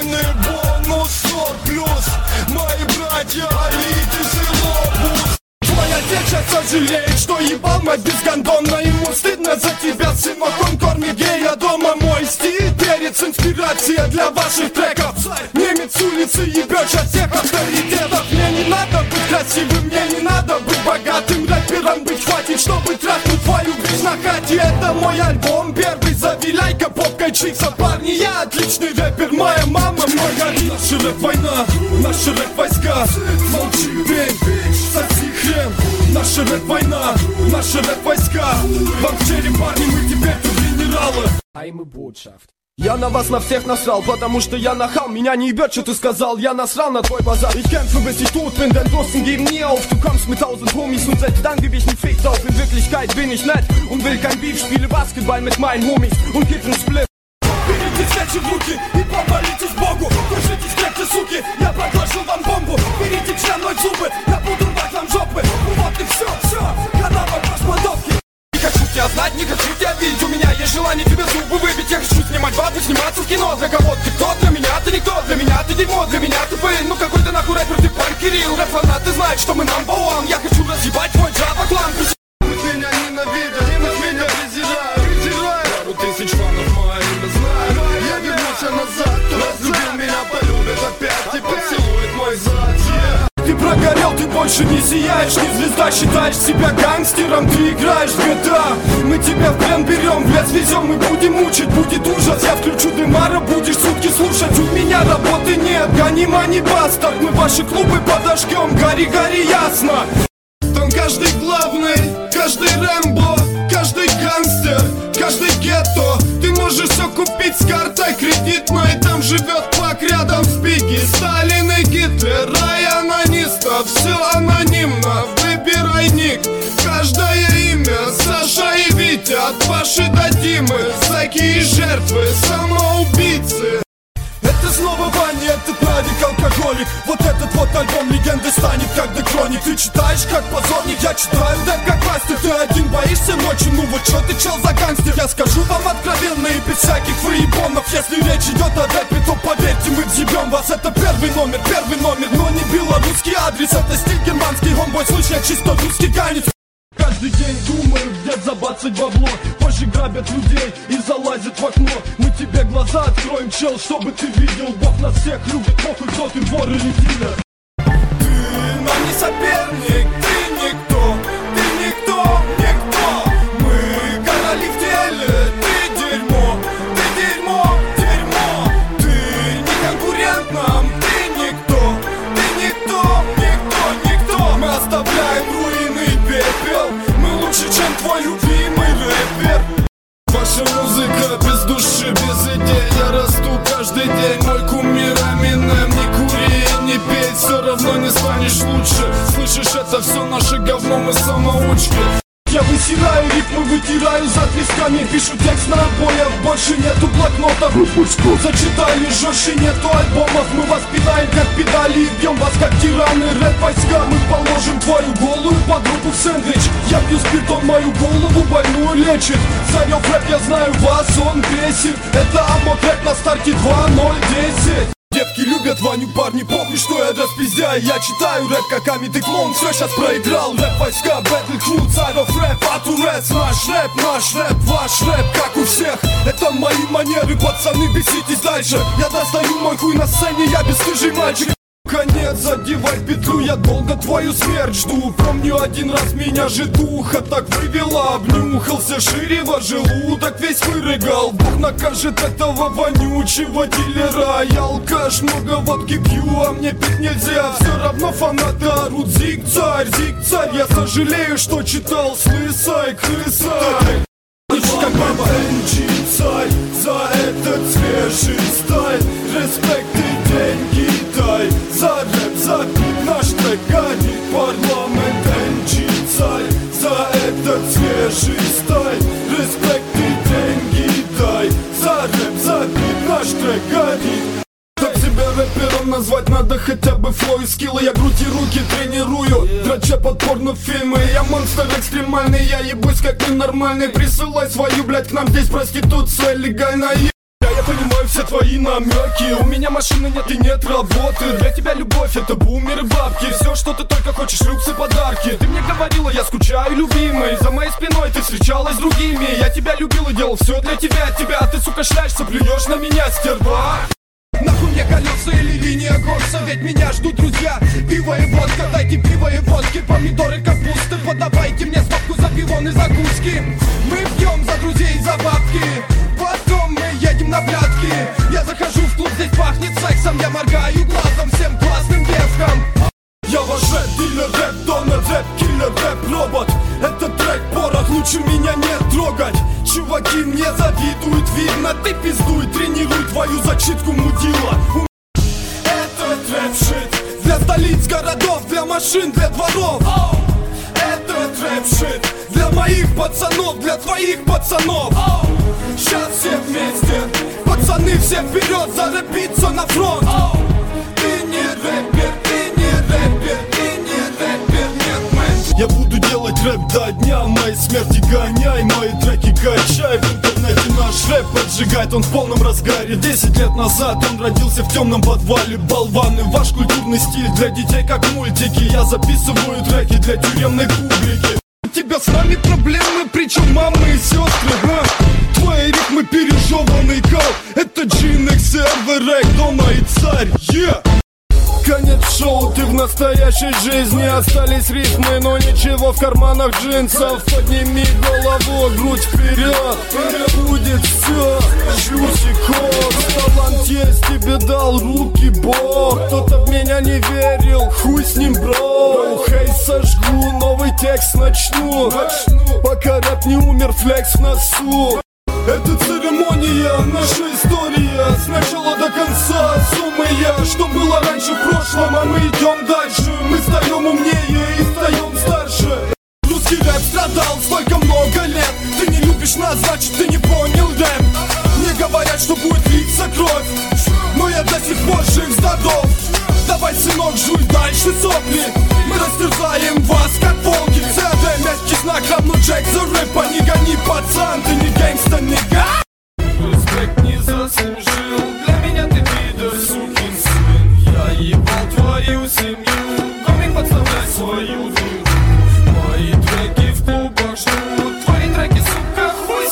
Полный бонус 100 плюс. Мои братья, алите силобус. Твой отец сейчас сожалеет, что ебал мать безгондонно. Ему стыдно за тебя, сынок, он кормит гея дома. Мой стиль, перец, инспирация для ваших треков. Немец с улицы ебет сейчас всех авторитетов. Мне не надо быть красивым, мне не надо быть богатым. Рэпером быть хватит, чтобы трахнуть твою бич на хате. Это мой альбом первый, завиляйка, попкой чикса. Парни, я отличный рэпер, моя мама мой горит. Наша рэп-война, наши рэп-войска. Молчи, пень, соси хрен. Наша рэп-война, наши рэп-войска. Вам в череп, парни, мы теперь тут генералы. Я на вас на всех насрал, потому что я нахал. Меня не ебет, что ты сказал, я насрал на твой базар. Ich kämpfe bis ich tot bin, denn Dusten geben nie auf. Du kommst mit 1000 Homies und selbst dann geb ich einen Fick drauf. In Wirklichkeit bin ich nett und will kein Beef. Spiele Basketball mit meinen Homies und kipp einen Split. Берите свечи в руки и помолитесь Богу. Держитесь крепче, суки, я подложил вам бомбу. Берите членной зубы, я буду рвать вам жопы. Вот и все, когда вопрос кладовки. Не хочу тебя знать, не хочу тебя видеть. У меня есть желание тебе зубы выбить. Я хочу снимать бабу, сниматься в кино. Для кого ты кто? Для меня ты никто. Для меня ты дерьмо, для меня ты пыль. Ну какой ты нахуй рэпер, ты парень Кирилл. Рэп-фанаты знают, что мы number one. Я хочу разъебать твой джава-клан. Мы меня ненавидят, меня презирают. Пару тысяч фанов мои имя знают. Я вернусь назад, кто разлюбил меня, полюбит опять и поцелует мой зад. Ты прогорел, ты больше не сияешь, не звезда, считаешь себя гангстером, ты играешь в GTA. Мы тебя в плен берем, в лес везем и будем мучить, будет ужас. Я включу дымара, будешь сутки слушать, у меня работы нет, гони мани бастард. Мы ваши клубы подожгем, гори, гори, ясно. Там каждый главный, каждый Рэмбо, каждый гангстер, каждый гетто. Ты можешь все купить с картой кредитной. Там живет Пак рядом с Бигги, Сталин и Гитлер, рай анонистов. Все анонимно, выбирай ник. Каждое имя, Саша и Витя, от Паши до Димы. Зэки и жертвы, самоубийцы. Это снова Ваня, этот Нарик, алкоголик. Вот этот вот альбом легенды станет как The Chronic. Ты читаешь как позорник, я читаю рэп как мастер. Ты один боишься ночью, ну вот чё ты чел за гангстер? Я скажу вам откровенно и без всяких фрибонов. Если речь идет о рэпе, то поверьте, мы взъебем вас. Это первый номер, но не белорусский адрес. Это стиль германский, гомбой, слышь, я чисто русский ганец. Каждый день думаю, где забацать бабло. Позже грабят людей и залазят в окно. Мы тебе глаза откроем, чел, чтобы ты видел. Бог нас всех любит, похуй, кто ты, вор или дилер. Ты нам не соперник, ты никто, никто. Мы короли в теле, ты дерьмо. Ты не конкурент нам, ты никто. Мы оставляем руины и пепел. Мы лучше, чем твой любимый рэпер. Ваша музыка без души, без идей. Я расту каждый день, мой кумир Эминем. Не кури, не пей, все равно не станешь лучше. Слышишь, это все наше говно, мы самоучки. Я высираю рифмы, вытираю за тресками. Пишу текст на обоях, больше нету блокнотов. Зачитаю жестче, нету альбомов. Мы вас пинаем как педали и бьем вас как тираны. Рэп-войска, мы положим твою голую подругу в сэндвич. Я пью спирт, он мою голову больную лечит. Зарев рэп, я знаю вас, он бесит. Это амок рэп на старте 2.010. Девки любят Ваню, парни, помни, что я распиздяю. Я читаю рэп, как Амиды клоун, все сейчас проиграл. Рэп-войска, бэтл крут, сайдов рэп, атурец. Наш рэп, ваш рэп, как у всех. Это мои манеры, пацаны, беситесь дальше. Я достаю мой хуй на сцене, я бесстыжий мальчик. Конец, задевай петлю, я долго твою смерть жду. Помню, один раз меня житуха так вывела. Обнюхался шире во желудок, весь вырыгал. Бог накажет этого вонючего дилера. Я алкаш, много водки пью, а мне пить нельзя. Все равно фанаты орут: зиг-царь, зиг-царь. Я сожалею, что читал с лысой крысой. Как баба царь, за этот свежий стайль. Респект и деньги дай. За рэп, за бит, наш трек горит. Парламент царь, за этот свежий стайль. Респект и деньги дай. За рэп, за бит, наш трек горит. Так себя рэпером назвать надо хотя бы флоу и скиллы. Я грудь и руки тренирую, драча под порнофильмы. Я монстр экстремальный, я ебусь как ненормальный. Присылай свою, блядь, к нам здесь проституция легальная. Я понимаю все твои намеки. У меня машины нет и нет работы. Для тебя любовь это бумеры, бабки. Все, что ты только хочешь, люксы, подарки. Ты мне говорила, я скучаю, любимый. За моей спиной ты встречалась с другими. Я тебя любил и делал все для тебя. А ты, сука, шляешься, плюешь на меня, стерва. Нахуй мне колеса или линия горса, ведь меня ждут друзья. Пиво и водка, дайте пиво и водки. Помидоры, капусты, подавайте мне стопку за пивон и закуски. Мы пьем за друзей, за бабки. Потом мы едем на блядки. Я захожу в клуб, здесь пахнет сексом. Я моргаю глазом всем классным девкам. Я ваш рэп-дилер, рэп-донор, рэп-киллер, рэп-робот. Этот трек порох, лучше меня не трогать. Чуваки мне завидуют, видно, ты пиздуй. Тренируй твою зачитку, мудила. Этот рэп-шит для столиц, городов, для машин, для дворов. Этот рэп-шит для моих пацанов, для твоих пацанов. Сейчас все вместе, пацаны, все вперед, зарэпиться на фронт. Ты не рэпер, ты не рэпер, ты не рэпер, нет, мэн. Я буду делать рэп до дня моей смерти, гоняй мои треки, качай. В интернете наш рэп поджигает, он в полном разгаре. 10 лет назад он родился в темном подвале. Болваны, ваш культурный стиль для детей как мультики. Я записываю треки для тюремной публики. У тебя с нами проблемы, причем мамы и сестры, а? Твои ритмы пережеванный кал. Это Джинекс, РВ, дома и царь, yeah! Конец шоу, ты в настоящей жизни. Остались ритмы, но ничего в карманах джинсов. Подними голову, грудь вперед. Будет все, чусиков. Талант есть, тебе дал руки Бог. Кто-то в меня не верил, хуй с ним, бро. Хей, сожгу, новый текст начну. Пока рэп не умер, флекс в носу. Это церемония, наша история. С начала до конца, сумма я. Что было раньше в прошлом, а мы идем дальше. Мы стаем умнее и стаем старше. Русский рэп страдал столько много лет. Ты не любишь нас, значит ты не понял рэп. Мне говорят, что будет литься кровь, но я до сих пор жив, здоров. Давай, сынок, жуй дальше сопли. Мы растерзаем вас, как волки. ЦД, мягкий знак, равно Джек за рэпа. Не гони, пацан, ты не гэнгста, нига. Респект не заслужил, для меня ты пидор, сукин сын. Я ебал твою семью, комик, подставляй свою дурь. Мои треки в клубах ждут, твои треки, сука, хуй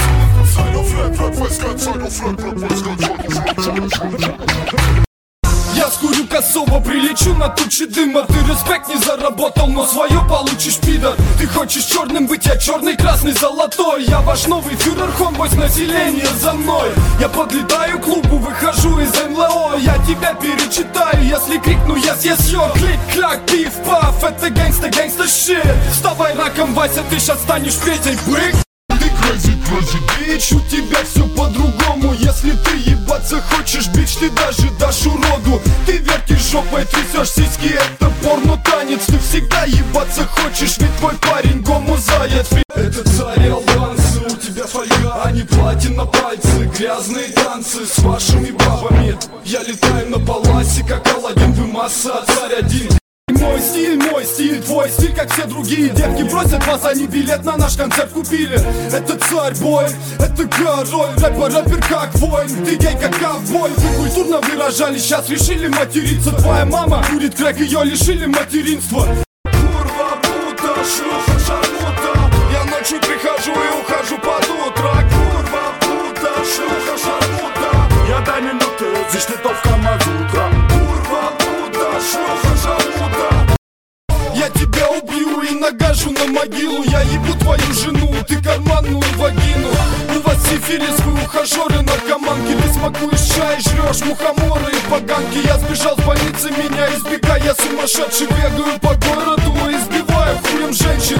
сосут. Я скурю косово, прилечу на тучи дыма. Ты респект не заработал, но свое получишь, пидор. Ты хочешь черным быть, я черный, красный, золотой. Я ваш новый фюрер, хомбойс, население за мной. Я подлетаю к клубу, выхожу из МЛО. Я тебя перечитаю, если крикну yes, йо. Клик-клак, пиф-паф, это гангста щит. Вставай раком, Вася, ты щас станешь Петей, бык. Ты crazy, бич, у тебя все по-другому. Если ты ебаться хочешь, бич, ты даже дашь уроду. Ты вертишь жопой, трясешь сиськи, это порно-танец. Ты всегда ебаться хочешь, ведь твой парень гомозаяц. Это царь албанцы, у тебя фольга, а не платина пальцы. Грязные танцы с вашими бабами. Я летаю на паласе, как Аладдин, вы масса, царь один. Мой стиль, твой стиль, как все другие. Девки просят вас, они билет на наш концерт купили. Это царь бой, это король. Рэпер как воин, ты гей как ковбой. Вы культурно выражались, сейчас решили материться. Твоя мама курит крэк, ее лишили материнства. Курва, пута, шлюха, шармута. Я ночью прихожу и ухожу под утро. Курва, пута, шлюха, шармута. Я дай минуты, здесь литовка мазутра. Курва, пута, шлюха, шармута. Я тебя убью и нагажу на могилу. Я ебу твою жену, ты карманную вагину. У вас сифилис, вы ухажеры, наркоманки. Ты смакуешь чай, жрешь мухоморы и поганки. Я сбежал с больницы, меня избегай. Я сумасшедший, бегаю по городу и избиваю хуем женщин.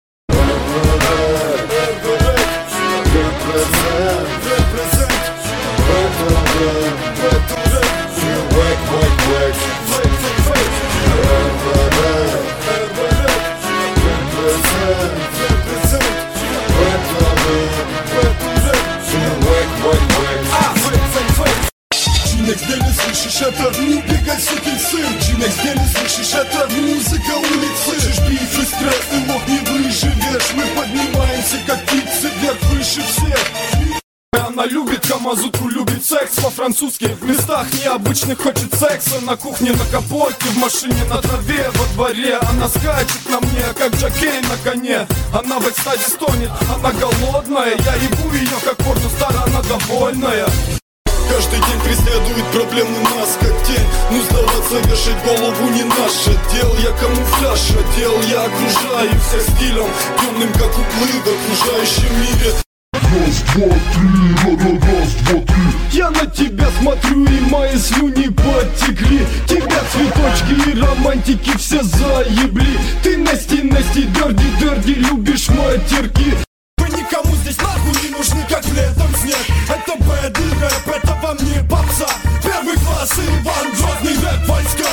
Джинекс, где не слышишь это? Не убегай, сукин сын. Джинекс, где не слышишь это? Музыка улицы. Хочешь биф и стресс, ты мог не выживешь. Мы поднимаемся, как птицы, вверх выше всех. Она любит камазутру, любит секс по-французски. В местах необычных хочет секса. На кухне, на капоте, в машине, на траве, во дворе. Она скачет на мне, как Джокей на коне. Она в экстазе стонет, она голодная. Я ебу ее, как порностар, она довольная. Каждый день преследует проблемы нас, как тень. Ну сдаваться, вешать голову не наше дело. Я камуфляж одел, я окружаю всех стилем темным, как уплыв в окружающем мире. Раз, два, три, раз, два, три. Я на тебя смотрю, и мои слюни потекли. Тебя цветочки и романтики все заебли. Ты насти, дерди, любишь матерки. Вы никому здесь нахуй не нужны, как летом снег. Это бэдный рэп, это во мне попса. Первый класс Иван Грозный, рэп войска.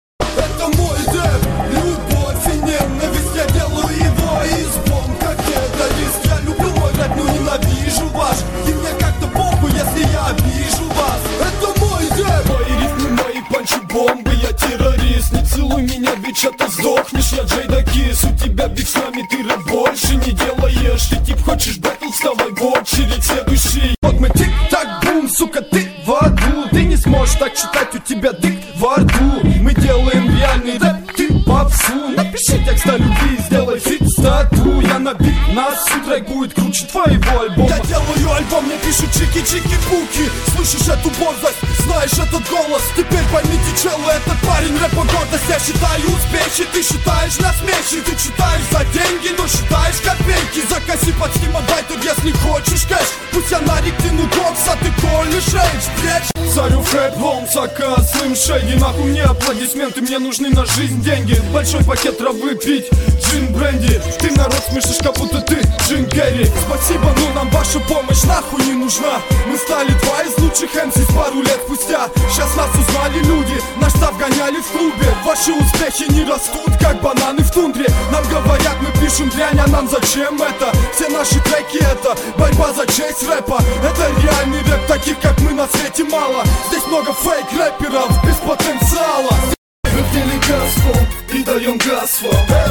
Это мой рэп, любовь и ненависть. Я делаю его из бомб, как террорист. Я люблю мой рэп, но ненавижу ваш. И мне как-то похуй, если я обижу вас. Это мой рэп. Мои рифмы, мои панчи, бомбы. Я террорист, не целуй меня, бич, а ты сдохнешь. Я Джейда Кис, у тебя биг с нами, ты рэп больше не делаешь. Ты тип хочешь бэтл, вставай в очередь, следующий. Вот мы тик-так-бум, сука, ты в аду. Ты не сможешь так читать, у тебя дык во рту. Мы делаем реальный рэп, ты попсу. Напиши текст о любви, сделай фит стату. Я на бит, нас трек будет круче твоего альбома. Я делаю альбом, мне пишут чики-чики-пуки. Слышишь эту борзость, знаешь этот голос. Теперь поймите, челы, этот парень рэпа гордость. Я считаю успехи, ты считаешь насмеши. Ты читаешь за деньги, но считаешь копейки. Закоси под Steam, отдай тут, если хочешь кэш. Пусть я на ректину кокс, а ты колешь рейдж, блядь. Царю фрэп, лом, сака, слым, шейди. Нахуй мне аплодисменты, мне нужны на жизнь деньги. Большой пакет травы пить, джин, бренди. Ты народ смешишь, как будто ты Джим Керри. Спасибо, но нам ваша помощь нахуй не нужна. Мы стали два из лучших МС пару лет спустя. Сейчас нас узнали люди, наш став гоняли в клубе. Ваши успехи не растут, как бананы в тундре. Нам говорят, мы пишем дрянь, а нам зачем это? Все наши треки это борьба за честь рэпа. Это реальный рэп, таких как мы на свете мало. Здесь много фейк-рэперов без потенциала. Мы в деле газфол и даем газфол.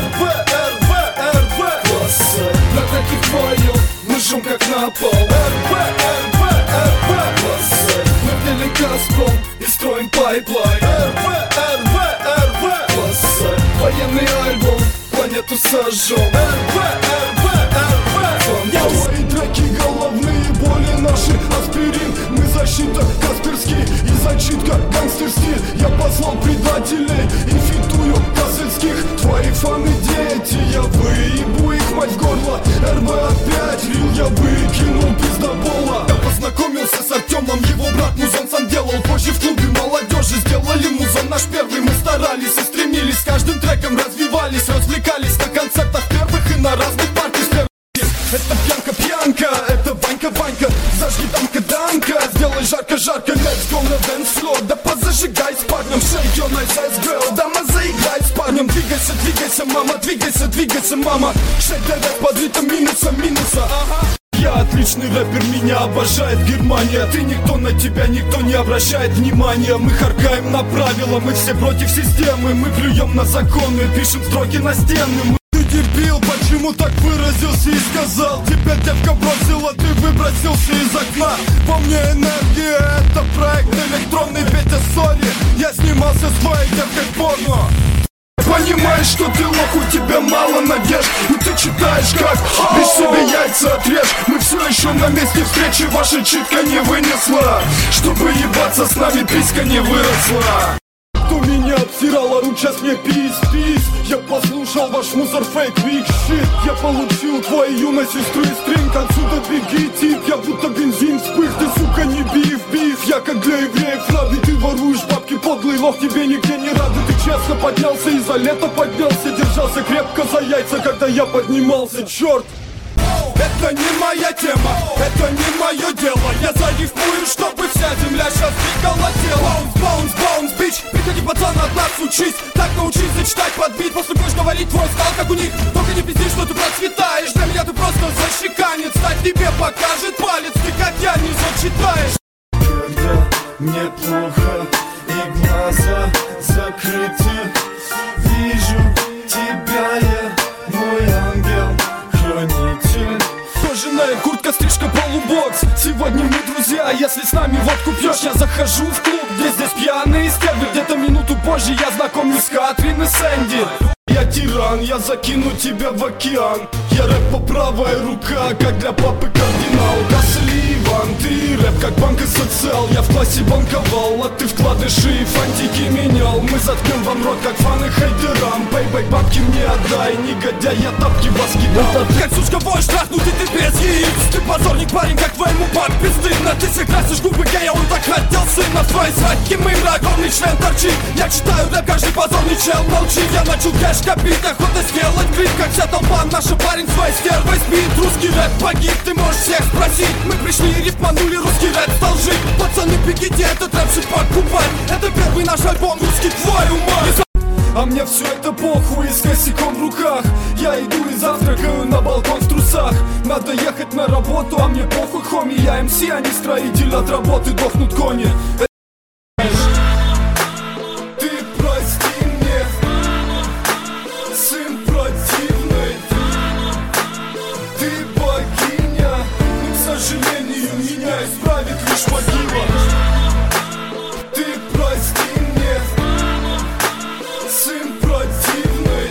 РВ класса. На таких вдвоем мы жжем как на пол. РВ класса. Мы в деле газфол и строим пайплайн. РВ класса. Военный альбом, планету сожжем. РВ Твои треки, головные боли наши, аспирин. Мы защита, Касперский и зачитка, гангстер стиль. Я послал предателей и фитую касельских. Твои фаны дети, я выебу их мать в горло. РБ опять рил, я выкинул пиздобола. Я познакомился с Артемом, его брат музон сам делал. Позже в клубе молодежи сделали музон наш первый. Мы старались и стремились, с каждым треком развивались. Развлекались на концертах первых и на разных партиях. Это пьянка, это Ванька, зажги танка, сделай жарко, let's go на dance floor. Да позажигай с парнем, shake your nice ass girl. Дама, заиграй с парнем, двигайся, мама, двигайся, мама. Shake that ass под ритм минуса, ага. Я отличный рэпер, меня обожает Германия. Ты никто, на тебя никто не обращает внимания. Мы харкаем на правила, мы все против системы. Мы плюем на законы, пишем строки на стены. Дебил, почему так выразился и сказал? Тебя девка бросила, ты выбросился из окна. Во мне энергия, это проект электронный, Петя, сори. Я снимался с твоей девкой в порно. Понимаешь, что ты лох, у тебя мало надежд. И ты читаешь как, лишь себе яйца отрежь. Мы все еще на месте встречи, ваша читка не вынесла. Чтобы ебаться с нами, писька не выросла. Кто меня обсирал, орут, сейчас мне пис. Я послушал ваш мусор, фейк, биг щит. Я получил твою на сестру и стринг. Отсюда беги, тип, я будто бензин вспых. Ты, сука, не биф, я как для евреев рады. Ты воруешь бабки, подлый лох, тебе нигде не рады. Ты честно поднялся и за лето поднялся. Держался крепко за яйца, когда я поднимался, черт. Это не моя тема, это не мое дело. Я зарифмую, чтобы вся земля сейчас приколотела. Боунс, бич, приходи, пацан, от нас учись. Так научись зачитать под бит, после будешь говорить твой стал, как у них. Только не пизди, что ты процветаешь. Для меня ты просто защеканец, стать тебе покажет палец. Ты хотя не зачитаешь. Когда мне плохо и глаза закрыты, вижу тебя я, мой ангел-хранитель. Кожаная куртка, стрижка, полубокс. Сегодня сегодня мы друзья. Если с нами водку пьешь, я захожу в клуб, где здесь пьяные стервы. Где-то минуту позже я знакомлюсь с Катрин и Сэнди. Я тиран, я закину тебя в океан. Я рэп по правая рука, как для папы кардинал. Гасли, Иван, ты рэп как банк и социал. Я в классе банковал, а ты вкладыши и фантики менял. Мы заткнем вам рот, как фаны хейтерам. Бэй-бэй, бабки мне отдай, негодяй, я тапки вас кидал. Как сучка вой, штрахнуть и ты без яиц. Ты позорник, парень, как твоему папе стыдно. Ты все красишь губы гея, он так хотел сына. В твоей свадьбе моим огромный член торчит. Я читаю рэп, каждый позорный чел молчит. Я начал кэш копить, охота сделать клип, как вся толпа. Наша парень своей стервой спит. Русский рэп погиб, ты можешь всех спросить. Мы пришли и рифманули, русский рэп стал жить. Пацаны, бегите, этот рэп шип покупать. Это первый наш альбом, русский, твою мать. А мне все это похуй, с косяком в руках. Я иду и завтракаю на балкон в трусах. Надо ехать на работу, а мне похуй, хоми. Я МС, а не строитель, от работы дохнут кони. Ты прости мне, сын противный. Ты богиня, но, к сожалению, меня исправит лишь могила. Ты прости мне, сын противный.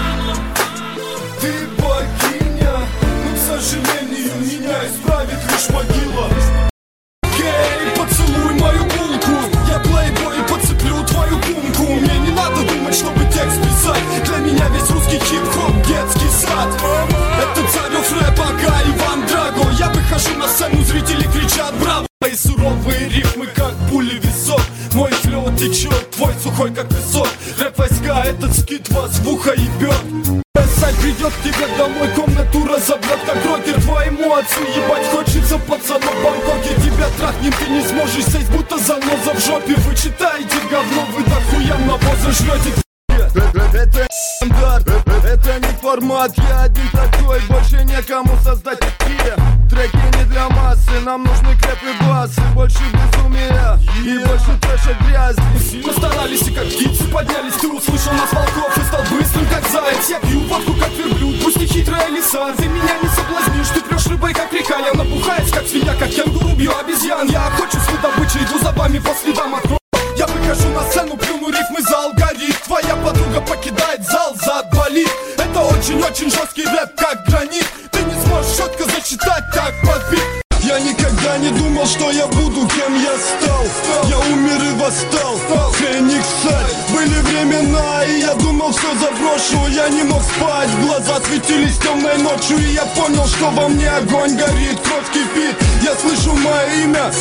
Ты богиня, но, к сожалению, меня исправит лишь могила. Гей, поцелуй мою булку. Я плейбой и подцеплю твою кумку. Мне не надо думать, чтобы текст писать. Для меня весь русский хип-хоп детский сад. Это царев рэп, ага, Иван Драго. Я выхожу на сцену, зрители кричат браво. Мои суровые рифмы, как пули в висок. Мой флоу течет, твой сухой, как песок. Рэп-войска, этот скит вас в ухо ебет. Сайт придет к тебе домой, комнату разобрать, как рокер. Твоему отцу ебать хочется, пацана, в Бангкоке. Тебя трахнем, ты не сможешь сесть, будто заноза в жопе. Вы читаете говно, вы дохуя навоза жрете. Это стандарт, это не формат. Я один такой, больше некому создать такие треки не для массы. Нам нужны крэп и басы, больше безумия и больше трэша грязи. Мы старались и как птицы поднялись. Ты услышал нас волков и стал быстрым как заяц. Я пью водку как верблюд, пусть и хитрая лиса. Ты меня не соблазнишь, ты прешь рыбой как река. Я напухаюсь как свинья, как кенгуру бью обезьян. Я охочусь с добычей, иду зубами по следам открою. Я выхожу на сцену, плюну рифмы, зал горит. Твоя подруга покидает зал, зад болит. Это очень-очень жесткий рэп, как гранит. Ты не сможешь четко зачитать, как подбит. Я никогда не думал, что я буду, кем я стал. Я умер и восстал, Феникс Сет. Были времена, и я думал, все заброшу. Я не мог спать, глаза светились темной ночью. И я понял, что во мне огонь горит, кровь кипит. Я слышу мое имя.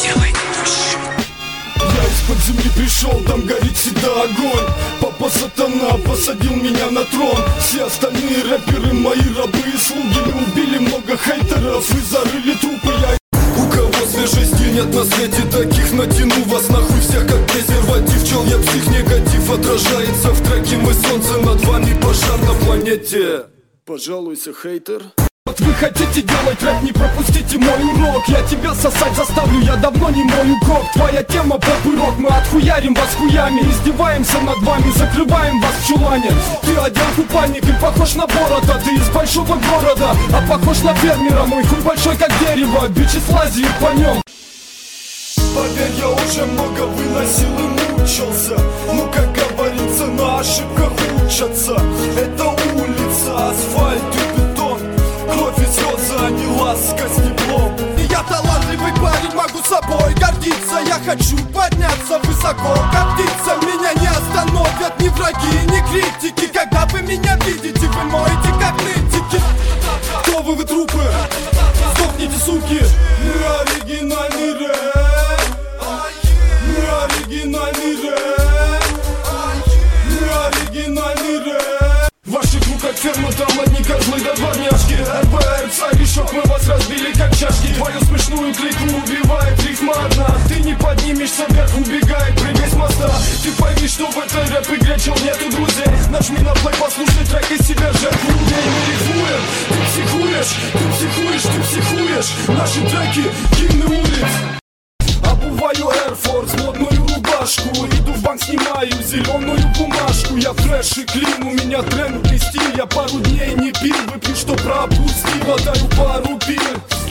Я из-под земли пришел, там горит всегда огонь. Папа сатана посадил меня на трон. Все остальные рэперы мои рабы и слуги. Мы убили много хейтеров и зарыли трупы. У кого свежести нет на свете таких, натяну вас нахуй всех как презерватив. Чел, я псих, негатив отражается в треке. Мы солнце, над вами пожар на планете. Пожалуйся, хейтер. Вот вы хотите делать рэп, не пропустите мой урок. Я тебя сосать заставлю, я давно не мою кок. Твоя тема поп и рок, мы отхуярим вас хуями. Издеваемся над вами, закрываем вас в чулане. Ты одел купальник и похож на борода. Ты из большого города, а похож на фермера. Мой хуй большой как дерево, бичи слазят по нем. Поверь, я уже много выносил и мучился. Ну, как говорится, на ошибках учатся. Это улица, асфальт и бетон. Кровь и слезы, а не ласка с теплом. И я талантливый парень, могу собой гордиться. Я хочу подняться высоко, как птица. Меня не остановят ни враги, ни критики. Когда вы меня видите, вы моете как нытики. Кто вы трупы? Сдохните, суки. Мы оригинальный рэп. Мы оригинальный рэп. Мы оригинальный рэп. Ваши круг как ферма, там одни козлы да дворняжки. РБР, царишок, мы вас разбили как чашки. Твою смешную клику убивает рифма одна. Ты не поднимешься вверх, убегает, прыгай с моста. Ты пойми, что в этой рэп-игре чел нету друзей. Нажми на плей, послушай трек и себя жертву. Мы рифмуем, ты психуешь, ты психуешь, ты психуешь. Наши треки, гимны улиц. Обуваю Air Force, модную рубашку. Иду в банк, снимаю зеленую бумажку. Я фреш и клин, у меня трендный стиль. Я пару дней не пил, выпью, что пропустил. Отдаю пару пил.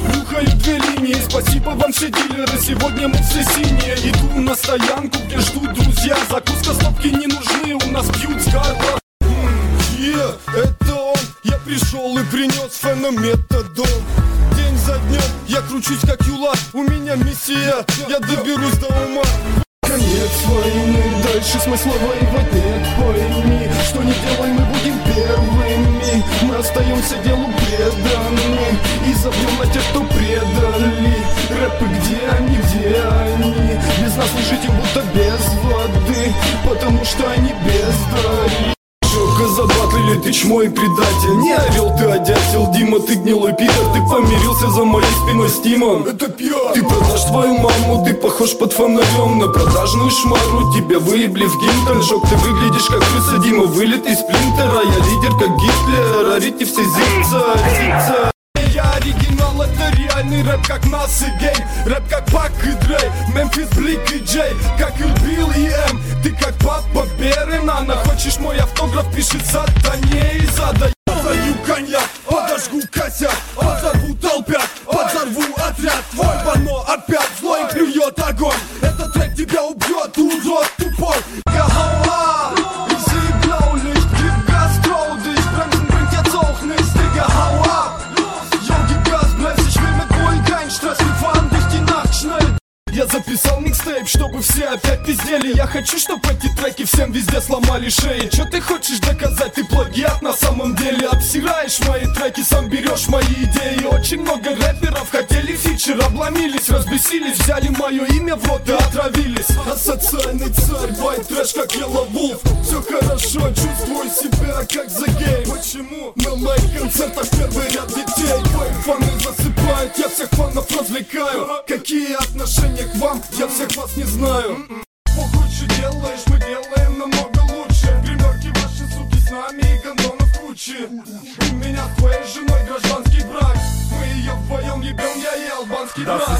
Рухаю две линии, спасибо вам все дилеры. Сегодня мы все синие. Иду на стоянку, где ждут друзья. Закуска, стопки не нужны, у нас пьют с карта. Это он, я пришел и принес фенометадон. День за днем я кручусь как юла. У меня миссия, я доберусь до ума. Конец войны, дальше смысла воевать нет. Пойми, что не делай, мы будем первыми. Мы остаемся делу преданными и забьем на тех, кто предали. Рэпы, где они, где они? Без нас не жить им будто без воды, потому что они бездари. Забатлили, ты чмо и предатель. Не орел, ты одятел. Дима, ты гнилой пидор. Ты помирился за моей спиной с Тимом. Это пьян. Ты продашь твою маму. Ты похож под фонарем на продажную шмару. Тебя выебли в Гинтон. Жок, ты выглядишь как крыса. Дима, вылет из сплинтера. Я лидер как Гитлер. Орите все зица. Я оригинал, это реальный рэп, как Нас и Гейм. Рэп как Пак и Дрей, Мемфис, Блик и Джей. Как Юлбил и М, ты как Папа Беренана. Хочешь мой автограф, пиши сатане и задай. Подаю коньяк, подожгу косяк, подорву толпят, подорву отряд. Твой Вано опять злой клюет огонь. Этот трек тебя убьет, урод тупой. Я записал микстейп, чтобы все опять пиздели. Я хочу, чтобы эти треки всем везде сломали шеи. Чё ты хочешь доказать? Ты плагиат на самом деле. Обсираешь мои треки, сам берешь мои идеи. Очень много рэперов хотели фичер, обломились, разбесились, взяли мое имя в рот и отравились. А социальный царь, вайт трэш, как Yellow Wolf. Все хорошо, чувствую себя как The Game. Почему? На моих концертах первый ряд детей. Твои фаны засыпают, я всех фанов развлекаю. Какие отношения к вам, я всех вас не знаю. Похуй, что делаешь, мы делаем намного лучше. Гримерки ваши, суки, с нами и гондонов кучи. У меня с твоей женой гражданский брак. Мы ее вдвоем ебем, я и албанский брат.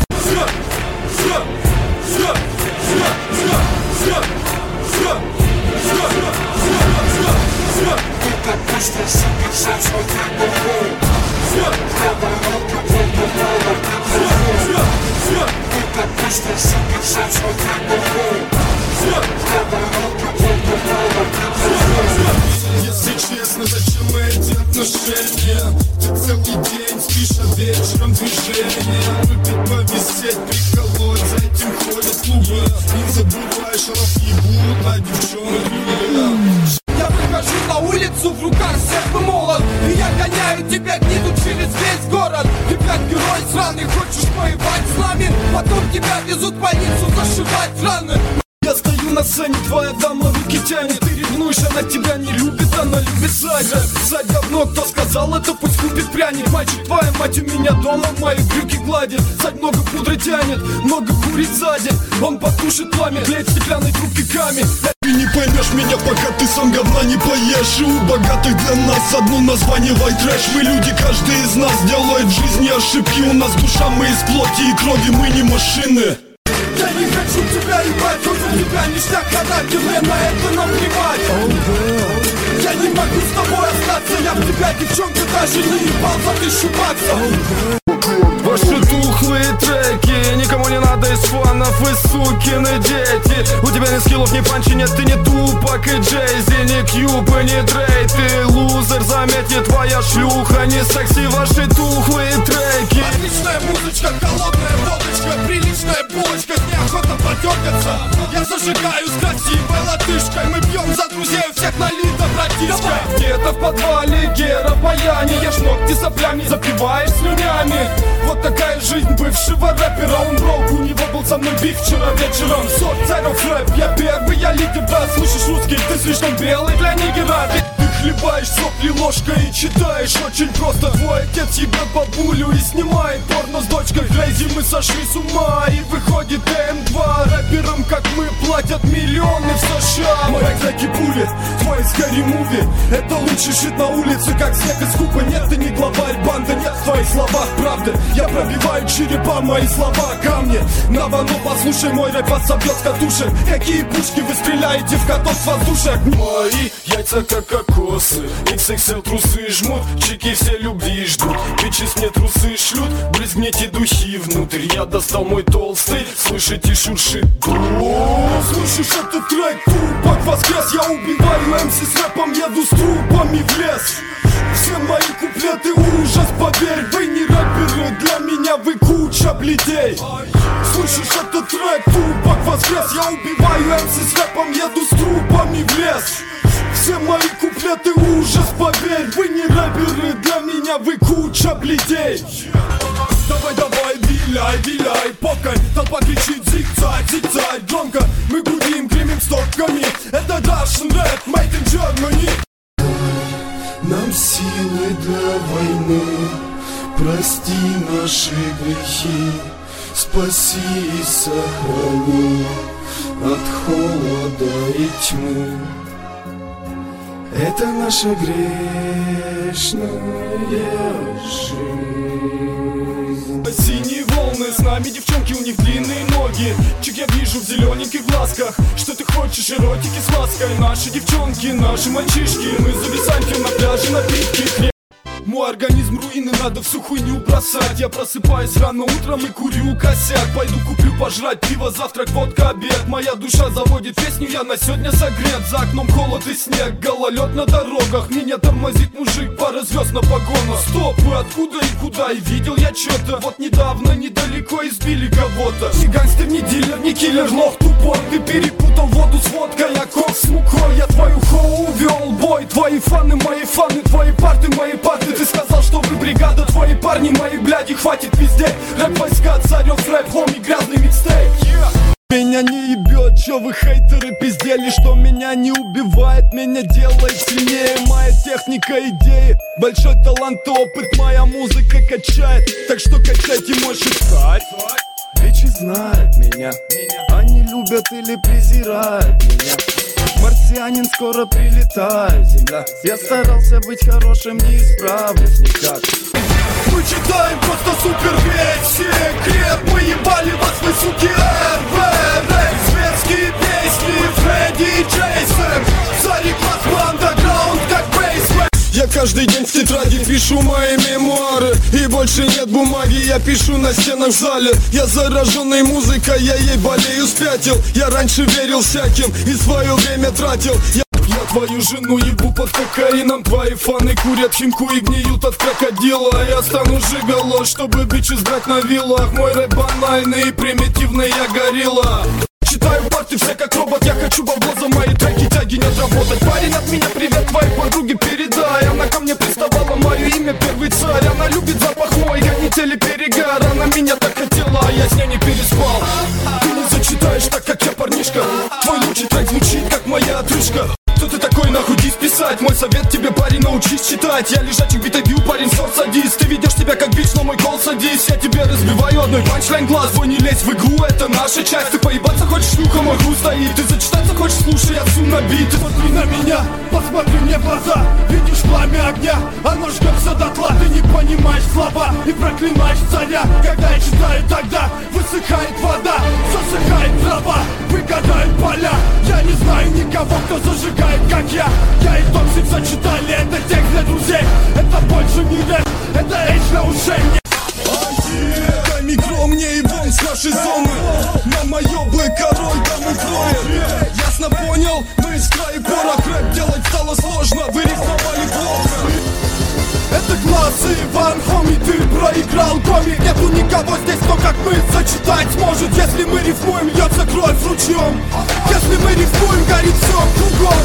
Если честно, зачем эти отношения? Ты целый день спишь, а вечером движение. Выпить, повисеть, приколоть, за этим ходят клубы. Не забываешь, разъебут на девчонки. Я выхожу на улицу, в руках серп и молот. И я гоняю тебя гниду через весь город. Ты как герой сраный, хочешь воевать с нами? Потом тебя везут в больницу зашивать раны. Я стою на сцене, твоя дама руки тянет. Ты ревнуешь, она тебя не любит, она любит сзади. Сзади говно, кто сказал это, пусть купит пряник. Мальчик, твоя мать у меня дома, мои брюки гладит. Сзади много пудры тянет, много курит сзади. Он потушит пламя, клеит стеклянной трубки камень. Ты не поймешь меня, пока ты сам говна не поешь. И у богатых для нас одно название white trash. Мы люди, каждый из нас делает в жизни ошибки. У нас душа, мы из плоти и крови, мы не машины. Я не хочу тебя ебать, хоть у тебя ништяк характер, мне на это наплевать. Я не могу с тобой остаться, я в тебя, девчонка, даже не ебал за 1000 баксов. Ваши тухлые треки, никому не надо из фанов, вы сукины дети. У тебя ни скиллов, ни панчи нет, ты не Тупак и Джейзи, не Кьюб и не Дрей. Ты лузер, заметьте, твоя шлюха не секси, ваши тухлые треки. Отличная музычка, холодная водочка, приличная булочка, неохота подергаться. Я зажигаю с красивой латышкой, мы пьем за друзей, у всех налито, братишка. Где-то в подвале Гера Баяни, ешь ногти соплями, запиваешь слюнями. Вот такая жизнь бывшего рэпера. Он брок, у него был со мной биф вчера вечером. Сот царев рэп, я первый, я лидер, да. Слышишь русский, ты слишком белый для нигера. Ты хлебаешь сопли ложкой и читаешь очень просто. Твой отец ебет бабулю и снимает порно с дочкой. Крейзи, мы сошли с ума, и выходит м2. Рэперам, как мы, платят миллионы в США. Мои треки пули куре. Твой scary movie — это лучший шит на улице, как снег из купа. Нет, ты не главарь банды, нет в твоих словах правды. Я пробиваю черепа, мои слова камни. Навану, послушай, мой рэп вас собьет с катушек. Какие пушки вы стреляете в котов с воздушек? Мои яйца как кокосы, XXL трусы жмут, чеки все любви ждут. Бичес мне трусы шлют, брызгните духи внутрь. Я достал мой толстый, слышите, шуршит дух. Слышишь этот трек, тупак воскрес. Я убиваю МС с рэпом, еду с трупами в лес. Все мои куплеты ужас, поверь. Вы не рэперы, для меня вы куча бледей. Слышишь этот трек, тупак воскрес. Я убиваю МС с рэпом, еду с трупами в лес. Все мои куплеты ужас, поверь. Вы не рэперы, для меня вы куча бледей. Давай, давай, виляй, виляй, покой. Толпа кричит зиг-цай, зиг-цай. Громко мы гудим, гремим стопками. Это Russian Rap, made in Germany. Нам силы для войны, прости наши грехи, спаси и сохрани от холода и тьмы. Это наша грешная жизнь. Синие волны, с нами девчонки, у них длинные ноги. Чик я вижу в зелененьких глазках. Что ты хочешь, эротики с лаской? Наши девчонки, наши мальчишки. Мы зависаем на пляже, напитки, хлеб. Мой организм руины, надо всю хуйню бросать. Я просыпаюсь рано утром и курю косяк. Пойду куплю пожрать пиво, завтрак, водка, обед. Моя душа заводит песню, я на сегодня согрет. За окном холод и снег, гололед на дорогах. Меня тормозит мужик, пара звезд на погонах. Стоп, вы откуда и куда? И видел я что-то. Вот недавно недалеко избили кого-то. Не гангстер, не дилер, не киллер, лох тупой. Ты перепутал воду с водкой, я кокс с мукой. Я твою хоу вел, бой. Твои фаны, твои парты, мои парты. Ты сказал, что вы бригада, твои парни, мои бляди, хватит пиздеть. Рэп войска, царев рэп, хоми, грязный микстейп. Меня не ебет, чё вы хейтеры пиздели, что меня не убивает, меня делает сильнее. Моя техника, идеи, большой талант и опыт, моя музыка качает. Так что качайте мой шикарь. Бичи знают меня, они любят или презирают меня. Марсианин скоро прилетает, земля. Я старался быть хорошим, не исправлюсь никак. Мы читаем просто супер весь секрет. Мы ебали вас, вы суки, РВ. Светские песни, Фредди Джейсон. Цари класс, андеграунд, как бейсмен. Я каждый день в тетради пишу мои мемуары. И больше нет бумаги, я пишу на стенах в зале. Я зараженный музыкой, я ей болею, спятил. Я раньше верил всяким и свое время тратил. Я твою жену ебу под кокаином. Твои фаны курят химку и гниют от крокодила. Я стану жиголо, чтобы бичес брать на виллах. Мой рэп банальный и примитивный, я горилла. Читаю парты все как робот, я хочу бабло за мои треки, тяги не отработать. Парень, от меня привет твоей подруге передай. Она ко мне приставала, мое имя первый царь. Она любит запах мой, гонители перегар. Она меня так хотела, а я с ней не переспал. Ты не зачитаешь так, как я, парнишка. Твой лучший трек звучит, как моя отрыжка. Кто ты такой, нахуй дис писать? Мой совет тебе, парень, научись читать. Я лежачий битой бью, парень, сор садись. Ты ведешь себя как бич, но мой кол садись. Я тебе разбиваю одной панчлайн глаз. Твой не лезь в игру, это наша часть. Ты поебаться хочешь, шлюха, мой груз стоит. Ты зачитаться хочешь, слушай, отцу набит. Ты смотри на меня, посмотри мне в глаза. Видишь пламя огня, оно жгется дотла. Ты не понимаешь слова и проклинаешь царя. Когда я читаю, тогда высыхает вода, засыхает трава, выгорают поля. Я не знаю никого, кто зажигает, как я и Токсик зачитали, это текст для друзей. Это больше не рэп, это эйдж для ушей. Дай микро мне и вон с нашей зоны. На моё король там укроет. Ясно понял, мы из края порох. Рэп делать стало сложно, вы рифмовали плохо. Это класс, Иван, хоми, ты проиграл комик. Нету никого здесь, кто как мы зачитать сможет. Если мы рифмуем, льется кровь ручьем. Если мы рифмуем, горит все кругом.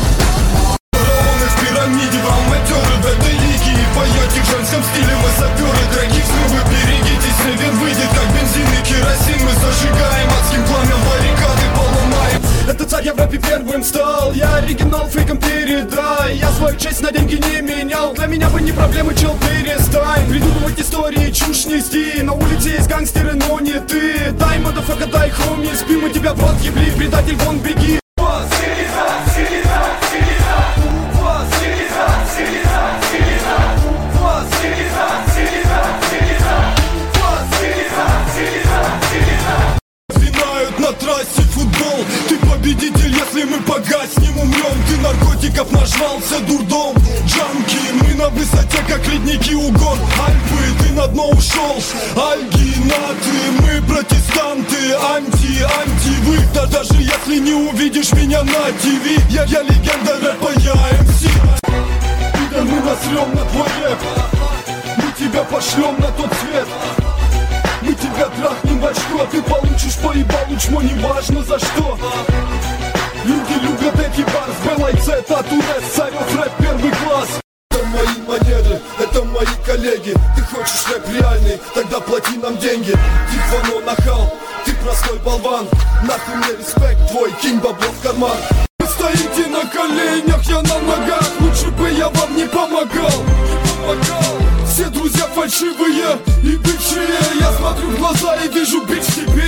В пирамиде вам матеры в этой лиге. И поете в женском стиле, мы саперы. Дорогие взрывы, берегитесь, свет выйдет как бензин и керосин. Мы зажигаем адским пламям, баррикады поломаем. Это царь, я в рэпе первым стал. Я оригинал, фейком передай. Я свою честь на деньги не менял. Для меня вы не проблемы, чел, перестань придумывать истории, чушь нести. На улице есть гангстеры, но не ты. Дай, мадафака, дай, хоми, спи, мы тебя в рот ебли. Предатель, вон, беги. погаснем, умрем. Ты наркотиков нажрался, дурдом. Джанки, мы на высоте, как ледники у гор Альпы, ты на дно ушел. Альгинаты, мы протестанты. Анти, вы. Да даже если не увидишь меня на ТВ, я легенда рэпа, я МС. Пидор, мы насрем на твой рэп. Мы тебя пошлем на тот свет. Мы тебя трахнем в очко. Ты получишь по ебалу чмо, неважно за что. Люди любят эти барс, БЛЦ, Татурес, Царев, рэп первый класс. Это мои манеры, это мои коллеги. Ты хочешь рэп реальный, тогда плати нам деньги. Тифоно нахал, ты простой болван. Нахуй мне респект твой, кинь бабло в карман. Вы стоите на коленях, я на ногах. Лучше бы я вам не помогал. Все друзья фальшивые и бывшие. Я смотрю в глаза и вижу бич в тебе.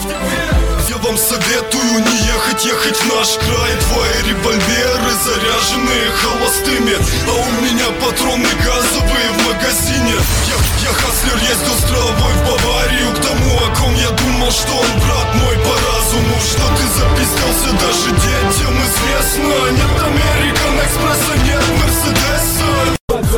Я вам советую не ехать в наш край. Твои револьверы заряженные холостыми, а у меня патроны газовые в магазине. Я хаслер, ездил с травой в Баварию. К тому, о ком я думал, что он брат мой по разуму. Что ты запиздился, даже детям известно. Нет Американ Экспресса, нет Мерседеса.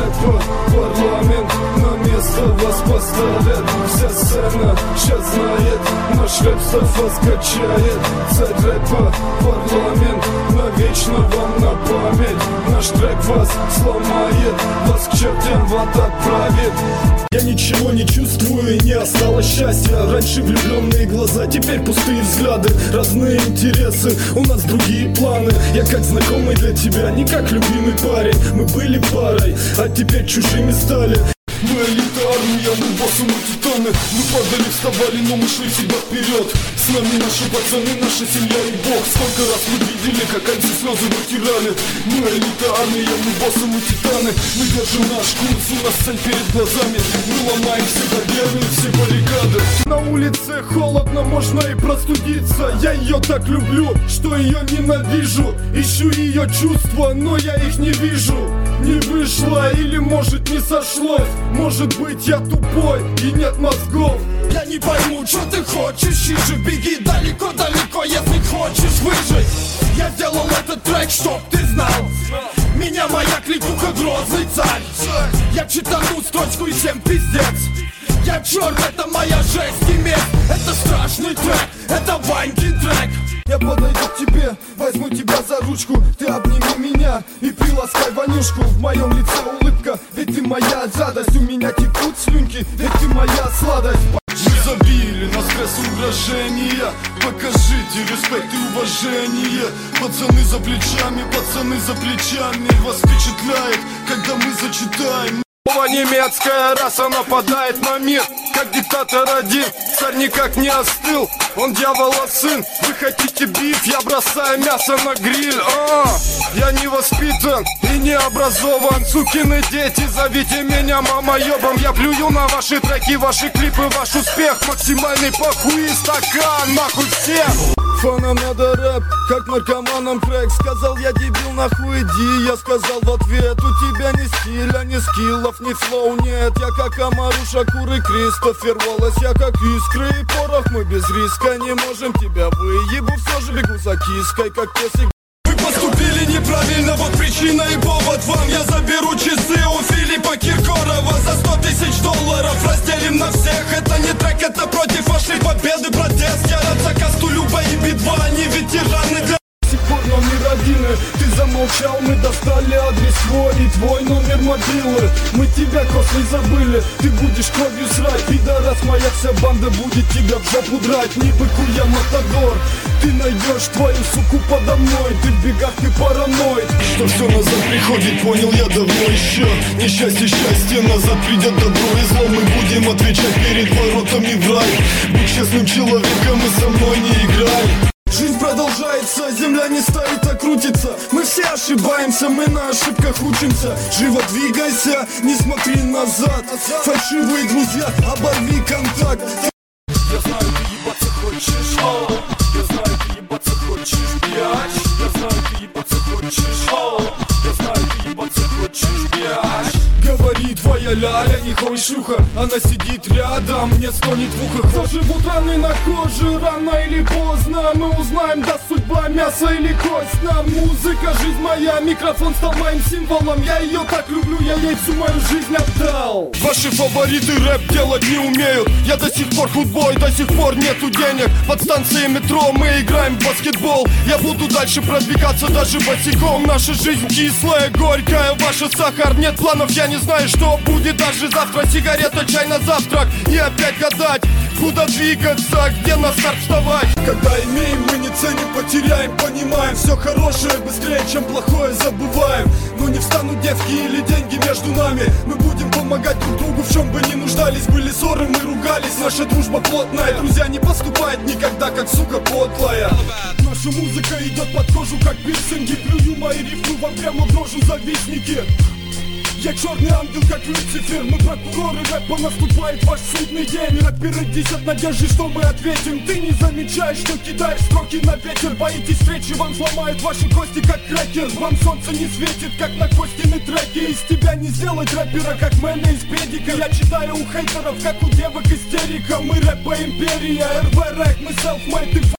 Парламент на место вас поставят. Вся сцена сейчас знает, наш рэп вас качает. Царь рэпа, парламент, навечно вам на память. Наш трек вас сломает, вас к чертям в ад отправит. Я ничего не чувствую, не осталось счастья. Раньше влюбленные глаза, теперь пустые взгляды. Разные интересы, у нас другие планы. Я как знакомый для тебя, не как любимый парень. Мы были парой, а теперь чужими стали. Мы элита армия, мы боссы, мы титаны. Мы падали, вставали, но мы шли всегда вперед. С нами наши пацаны, наша семья и Бог. Сколько раз мы видели, как они слезы вытирали. Мы элита армия, мы боссы, мы титаны. Мы держим наш курс, у нас цель перед глазами. Мы ломаем все барьеры, все баррикады. На улице холодно, можно и простудиться. Я ее так люблю, что ее ненавижу. Ищу ее чувства, но я их не вижу. Не вышло или может не сошлось. Может быть я тупой и нет мозгов. Я не пойму, что ты хочешь, хиже беги далеко-далеко, если хочешь выжить. Я сделал этот трек, чтоб ты знал. Меня моя кликуха грозный царь. Я читану строчку и всем пиздец. Я черт, это моя жесть и месть. Это страшный трек, это Ванькин трек. Я подойду к тебе, возьму тебя за ручку. Ты обними меня и приласкай вонюшку. В моем лице улыбка, ведь ты моя радость. У меня текут слюнки, ведь ты моя сладость. Мы забили на стресс и угрожения. Покажите респект и уважение. Пацаны за плечами. Вас впечатляет, когда мы зачитаем. Немецкая раса нападает на мир, как диктатор один. Царь никак не остыл, он дьявола сын. Вы хотите биф, я бросаю мясо на гриль. Я не воспитан и не образован. Сукины дети, зовите меня мамоебом. Я плюю на ваши треки, ваши клипы, ваш успех. Максимальный похуй и стакан, нахуй всех. Фанам надо рэп, как наркоманам крэк. Сказал я, дебил, нахуй иди. Я сказал в ответ, у тебя ни стиля, ни скиллов, ни флоу нет. Я как Амару, Шакур и Кристофер Уоллес. Я как искры и порох, мы без риска не можем тебя выебу. Все же бегу за киской, как песик. Вы поступили неправильно, вот причина и повод вам. Я заберу часы у Филиппа Киркорова за $100 000. Разделим на всех, это не трек, это против вашей победы протест. Я рад за касту Люба и Би-2, они ветераны для... До сих пор номер один, ты замолчал, мы достали адрес свой и твой номер мобилы. Мы тебя косвенно забыли, ты будешь кровью срать. Пидорас, моя вся банда будет тебя в жопу драть. Не быкуй, я матадор, ты найдешь твою суку подо мной. Ты в бегах, ты параноид. Что все назад приходит, понял я давно еще. Несчастье, счастье, назад придет добро и зло. Мы будем отвечать перед воротами в рай. Будь честным человеком и со мной не играй. Жизнь продолжается, земля не стоит, а крутится. Мы все ошибаемся, мы на ошибках учимся. Живо двигайся, не смотри назад. Фальшивые друзья, оборви контакт. Я знаю, ты ебаться хочешь, я знаю, ты ебаться хочешь, блядь. Я знаю, ты ебаться хочешь, я знаю, ты ебаться хочешь, блядь. Говори твоя ляля, не Ой, шлюха, она сидит рядом, мне стонет в ухах. Заживут раны на коже, рано или поздно мы узнаем, да судьба, мясо или кость. Нам музыка, жизнь моя, микрофон стал моим символом. Я ее так люблю, я ей всю мою жизнь отдал. Ваши фавориты рэп делать не умеют. Я до сих пор худбой, до сих пор нету денег. Под станцией метро мы играем в баскетбол. Я буду дальше продвигаться даже босиком. Наша жизнь кислая, горькая, ваша сахар. Нет планов, я не знаю, что будет даже завтра. Сигарета, чай на завтрак и опять гадать, куда двигаться, где на старт вставать. Когда имеем, мы не ценим, потеряем, понимаем. Все хорошее быстрее, чем плохое забываем. Но не встанут девки или деньги между нами. Мы будем помогать друг другу, в чем бы ни нуждались. Были ссоры, мы ругались, наша дружба плотная. Друзья, не поступают никогда, как сука подлая. Наша музыка идет под кожу, как пирсинги. Плюю мои рифмы вам прямо в дрожу, завистники. Я черный ангел, как Люцифер. Мы прокуроры рэпа, наступает ваш судный день. Рэперы десят надежды, что мы ответим. Ты не замечаешь, что кидаешь строки на ветер. Боитесь встречи, вам сломают ваши кости, как крекер. Вам солнце не светит, как на Костины треки. Из тебя не сделать рэпера, как Мэна из Педика. Я читаю у хейтеров, как у девок истерика. Мы рэпа империя, РВ рэк, мы self-made и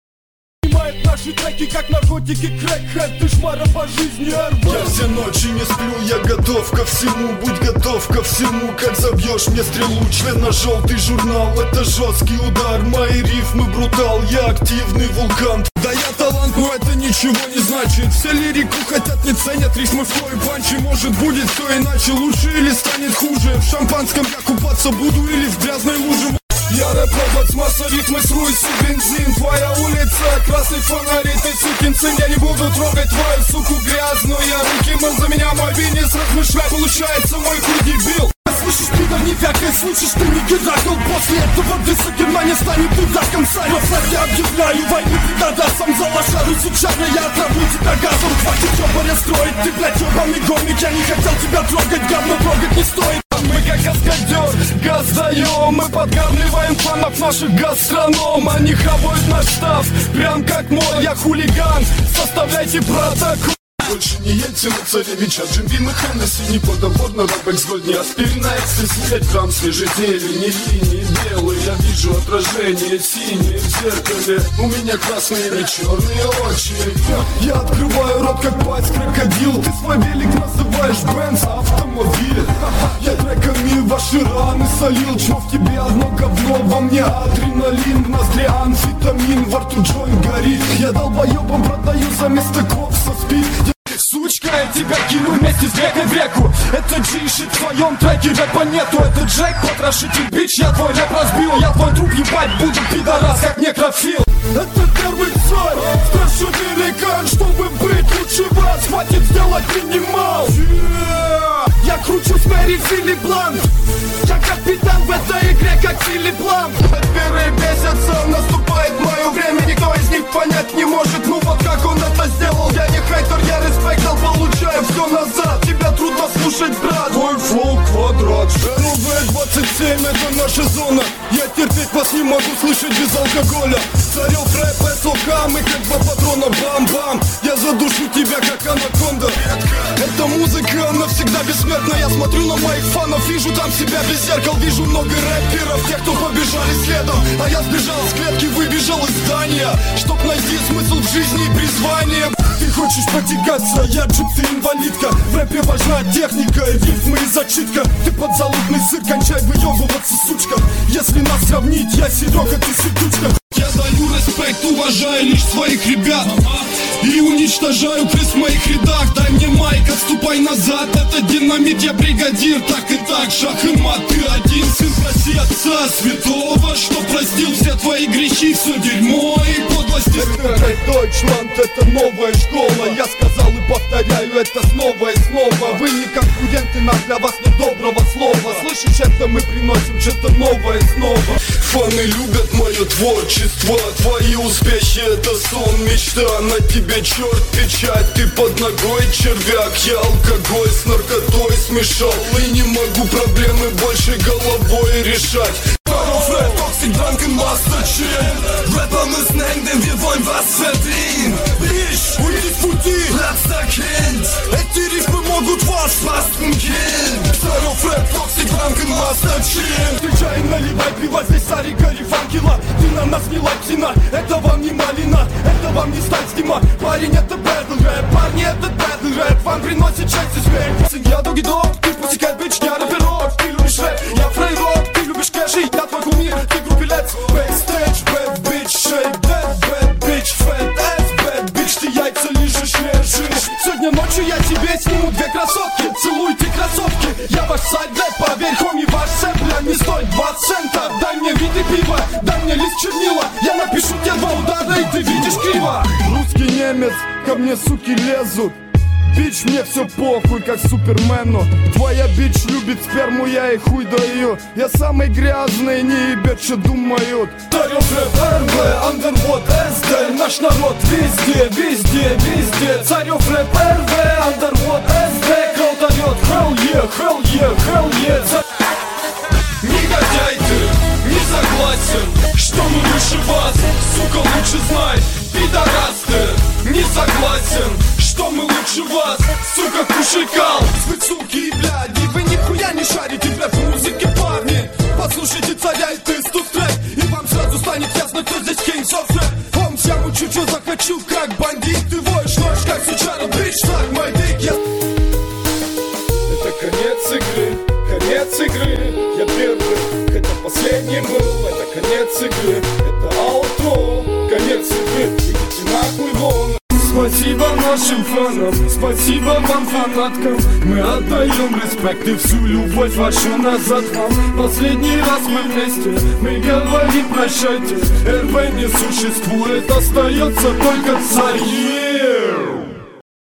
наши треки, как наркотики, крэкхэт, ты шмара по жизни, РВ. Я все ночи не сплю, я готов ко всему. Будь готов ко всему, как забьешь мне стрелу. Членно-желтый журнал, это жесткий удар. Мои рифмы брутал, я активный вулкан. Да я талант, но это ничего не значит. Все лирику хотят, не ценят рифмы, флоу и панчи. Может будет все иначе, лучше или станет хуже. В шампанском я купаться буду или в грязной луже. Я рэп-робот с массой рифмы, с руйси бензин. Твоя улица, красный фонарь, ты сукин сын. Я не буду трогать твою суку грязную. Руки мыл за меня мой бизнес, размышляй, получается мой хуй дебил. Слышишь, пидор, не вякай, слышишь, ты не гидакл. После этого дисагерма не станет ты до конца. Я объявляю войну пидорасам за лошару. Сучара, я отравлю тебя газом. Хватит ёбаря строить, ты, блядь, ёбаный гомик. Я не хотел тебя трогать, говно трогать не стоит. Мы как каскадер, газ даем. Мы подгорливаем фанов наших гастроном. Они хавают наш штаб, прям как мой. Я хулиган, составляйте протокол. Больше не Ельцин, царевич, а Джимбин и Хеннесси. Не подоборно, Рабекс, Гольд, не аспирин, экстази. 5 грамм свежей зелени, линии белые. Я вижу отражение синие в зеркале. У меня красные или черные очи. Я открываю рот, как пасть крокодил. Ты свой велик называешь Бенц, автомобиль. Я треками ваши раны солил. Чё в тебе одно говно, во мне адреналин. В ноздре амфетамин, во рту джойнт горит. Я долбоёбом продаю за место кокса спит. Сучка, я тебя кину вместе с века в реку. Это джиши в твоем треке, рэпа нету. Это Джек, потрошитель, бич, я твой рэп разбил. Я твой труп ебать буду, пидорас, как некрофил. Это первый царь, страшный великан. Чтобы быть лучше вас, хватит сделать минимал. Я кручусь Мэри Филипп Блант. Я капитан в этой игре, как Филипп Ламп. Первые месяцы наступает мое время. Никто из них понять не может, ну вот как он это сделал. Я не хейтер, я респектал, получаю все назад. Тебя трудно слушать, брат. Твой флоу квадрат. РУВ 27, это наша зона. Я терпеть вас не могу слышать без алкоголя. Царев рэп, СОК, мы как два патрона, бам-бам. Я задушу тебя, как анаконда. Эта музыка навсегда бессмертна. Я смотрю на моих фанов, вижу там себя без зеркал. Вижу много рэперов, тех, кто побежали следом. А я сбежал с клетки, выбежал из здания, чтоб найти смысл в жизни и призвание. Ты хочешь потягаться, я джип, ты инвалидка. В рэпе важна техника, рифмы и зачитка. Ты подзалупный сыр, кончай выебываться, сучка. Если нас сравнить, я Серега, ты сидучка. Я даю респект, уважаю лишь своих ребят и уничтожаю крыс в моих рядах. Дай мне майк, отступай назад. Это динамит, я бригадир. Так и так, шах и мат. Ты один сын, проси отца святого, что простил все твои грехи, все дерьмо и подлости. Это Дойчланд, это новая школа. Я сказал и повторяю это снова и снова. Вы не конкуренты, нам для вас нет доброго слова. Слышишь, это мы приносим что-то новое снова. Фаны любят мое творчество. Твои успехи это сон, мечта. На тебе черт печать, ты под ногой червяк. Я алкоголь с наркотой смешал и не могу проблемы больше головой решать. Рэп, toxic, drunken master chill. Rapper müssen hängen, denn wir wollen was verdienen. Ich уйти с пути. Эти рифмы могут вас Царев рэп, токсик, ранген, масса, член. Встречай, наливай пиво, здесь Сарика и Фанкила. Ты на нас не латина, это вам не малина, это вам не стать стима. Парень, это бэтл рэп, парни, это бэтл рэп. Вам приносит счастье смерть. Я доги-дог, ты пусикай, бич, я рэперок. Ты любишь рэп, я фрейрок. Ты любишь кэши, я твой кумир. Ты группе Let's Backstage, bad bitch, shake that, bad bitch, fat ass, bad bitch. Ты яйца лижешь, лежишь. Сегодня ночью я тебе сниму 2 красотки. Целуйте кроссовки, я ваш сайд-рэп. Поверь, хоми, ваш сэпля не стоит 2 цента. Дай мне вид и пиво, дай мне лист чернила. Я напишу тебе 2 удара, и ты видишь криво. Русский немец, ко мне суки лезут. Бич, мне все похуй, как Супермену. Твоя бич любит сперму, я и хуй даю. Я самый грязный, не ебет, что думают. Царев рэп, РВ, Андервуд, СД. Наш народ везде, везде, везде. Царев рэп, РВ, Андервуд, СД. Крот орёт, hell yeah, hell yeah, hell yeah. Негодяй ты, не согласен, что мы выше вас. Сука, лучше знай, пидорас ты. Не согласен, что мы лучше вас. Сука, кушай кал. Вы суки и бляди, вы нихуя не шарите в рэп-музыке, парни. Послушайте царя и тестус трек, и вам сразу станет ясно, кто здесь Kings of Rap. Он я мучу, что захочу, как бандит. Ты воешь ночь, как сучара, бич, так мой дик, я... Это конец игры, я первый, хотя последний был. Это конец игры, это аутро, конец игры, идите нахуй вон. Спасибо нашим фанам, спасибо вам, фанаткам. Мы отдаем респект и всю любовь вашу назад вам. Последний раз мы вместе, мы говорим прощайте. РВ не существует, остается только царь.